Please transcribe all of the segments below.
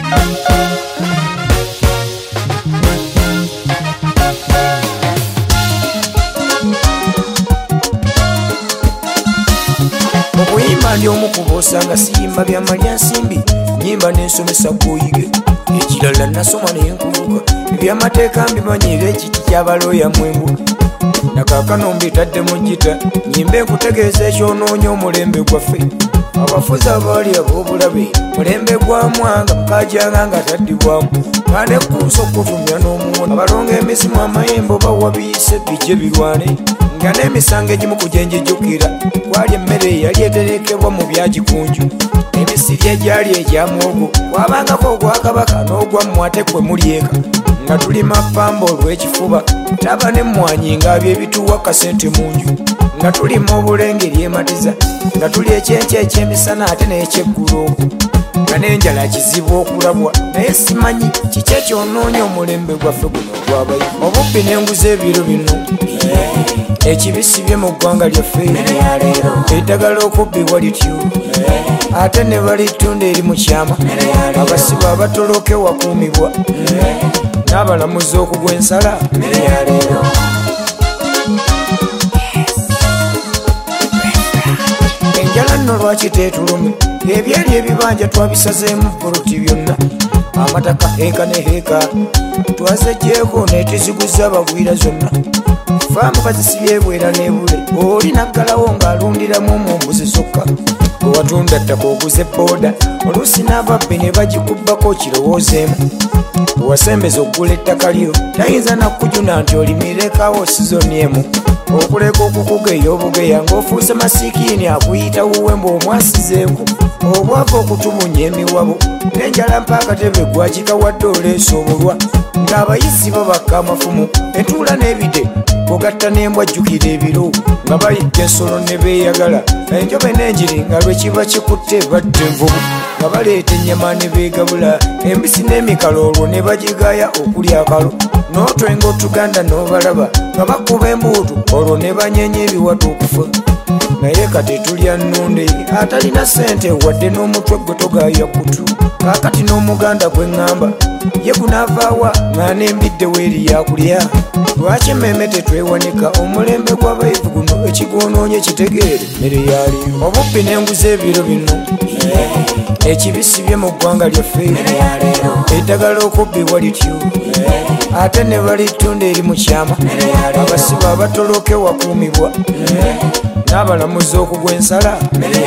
Okuyimba ndi omukuba osanga siyimba bya malya nsimbi, nyimba n'ensomesa gw'oyige. Ekirala nasoma naye nkuvuga, ebyamateeka mbimanyira ekiti ky'abalooya mwembuga. Nakaakano mbitadde mu gita, nyimba enkutegeeza ekyonoonya omulembe gwaffe. Abafuzi abaali ab'obulabe, mulembe gwa mwanga mukajanga nga taddibwamu. Nga nekkuusa okutumya n'omuwona, abalonga emizimu amayembe oba wabiyise bijje birwane. Nga n'emisango egimu kujenjijjukira, kwali emmere eyali eterekebwa mu byagikunju. Emisiri egyali egya muwogo, kwabangako ogwa kabaka n'ogwa mmwate kwe muli eka. Nga tulima pamba olw'ekifuba, taba n'emmwanyi ng'abyo ebituwa kasente mu nju. Nga tulima obulenge eryematiza, nga tuli ekyenkya eky'emisana ate n'ekyeggulo. Nga n'enjala kizibu okulabwa, naye simanyi kiki ekyonoonya omulembe gwaffe guno ogwabayi. Obubbi n'enguzi ebiro bino, ekibisibye mu ggwanga lyaffe, eddagala okubbibwa lityo, ate ne balitunda eri mu kyama. Abasibe abatoloke wakuumibwa, n'abalamuzi okugwa ensala. Enjala nno lwaki teetulume, ebyali ebibanja twabisazeemu poloti byonna. Amataka heeka ne heeka twazeggyeko netuziguza abagwira zonna. Faamu bazisibye bwera n'ebule, oli naggalawo ng'alundiramu omumbuzi zokka. Bwe watunda ttaka oguze booda, oluusi n'ababbi ne bagikubbako kirowoozeemu. Bwe wasembeza oggula ettaka lyo, tayinza nakkujuna nti olimirekawo sizoni emu. Okuleka okukugeya obugeya ng'ofuuse masikiini akuyita wuwembe omwasizeeku. Obwava okutubunya emiwabo, n'enjala mpaakatebe gwakikawadde oleesa obulwa. Ng'abayizi babakka amafumu, entuula n'ebide bogatta n'embwa jjukira ebiro. Nga bayigga ensolo ne beeyagala, enjobe n'enjiri nga lwe kiba kikutte badde envubu. Nga baleeta ennyama ne beegabula, embisi n'emikalo olwo ne bagigaya okulya akalo. N'otwenga otuganda n'obalaba, nga bakuba embuutu olwo ne banyenya ebiwatu okufa. Naye kati tulya nnunde atalina ssente wadde n'omutwe gwe togaaya kutu. Kaakati n'omuganda gwe ŋŋamba ye gunaavaawa nga n'embidde weeri yakulya. Lwaki emmeme tetwewanika omulembe gw'abayivu guno ekigwonoonye kitegeere mmere yali. Obubbi n'enguzi ebiro bino, ekibisibye mu ggwanga lyaffe, eddagala okubbibwa lityo, ate ne balitunda eri mu kyama. Abasibe abatoloke wakuumibwa, n'abalamuzi okugwa ensala.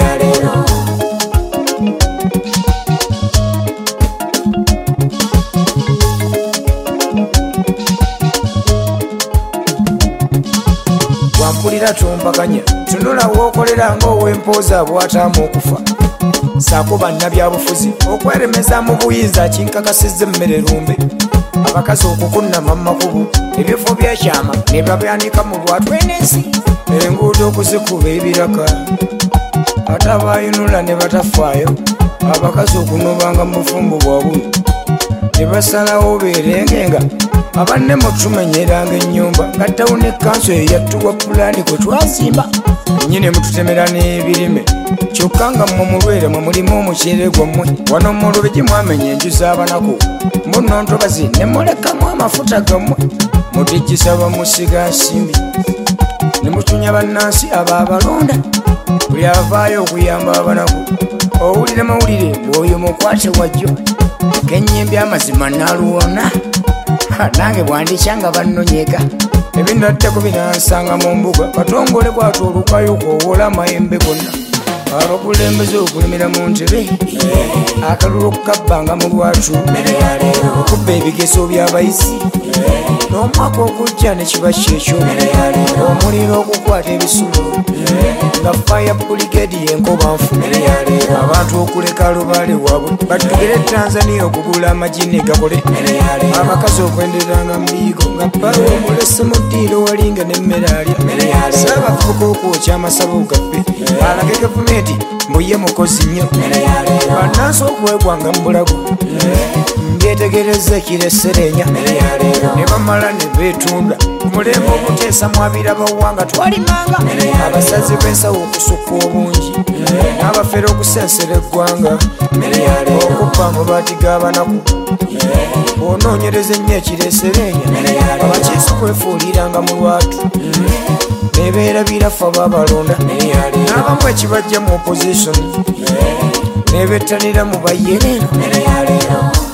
Wampulira tumpakanya, tunula wookolera ng'ow'empooza bw'ataamu okufa. Saako bannabyabufuzi okweremeza mu buyinza kinkakasizza emmere lumbe. Abakazi okukunnama mu makubu, ebifo byekyama ne babyanika mu lwatu enensi. Enguudo okuzikuba ebiraka, ate abayinula ne batafaayo. Abakazi okunobanga mu bufumbo bwabwe, ne basalawo beerengenga. Abanne mutumenyeranga ennyumba nga tawuni ekkanso eyattuwa pulaani kwe twazimba. Nnyine mututemera n'ebirime, kyokka nga mmwe mulwere mwe mulimu omuceere gwammwe. Wano mu lubigi mwamenya enju z'abanaku, mbuno ntobazi ne mulekamu amafuta gammwe. Mutigisa bamusiga nsimbi, ne mutunya bannansi abo abalonda. Buli avaayo okuyamba abanaku, owulire mawulire bw'oyo mukwate wajjo. Kennyimbi amazima naluwona, nange bwandikyanga bannonyega. Ebinatteko binansanga mu mbuga, katongole kwata olukayo kwowola amayembe gonna. Abakulembeze okulimira mu ntebe, akalulu okukabbanga mu lwatu, okubba ebigeso by'abayizi, n'omwaka okujja ne kiba kyekyo, omuliro okukwata ebisulo, nga fire brigade y'enkobanfu. Abantu okuleka lubaale waabwe batugere Tanzania okugula amagi ne gakole. Abakazi okwenderanga mu biyigo nga bbawe omulese mu ddiiro walinga n'emmere alya. Saabavubuka okwokya amasabo gaffe, alage gavumenti mbuye mukozi nnyo. Bannansi okuweegwanga mu bulago, betegereza ekireserenya ne bamala ne beetunda mulembe omuteesa mwabira bawanga twalimanga abasazi b'ensawo okusukka obungi n'abafere okusensera eggwanga okuppa amabaati g'abanaku onoonyereza ennyo ekireserenya abakiise kwefuuliranga mu lwatu nebeerabira ffe ababalonda n'abamu ekibajja mu opposition nebettanira mu bayerero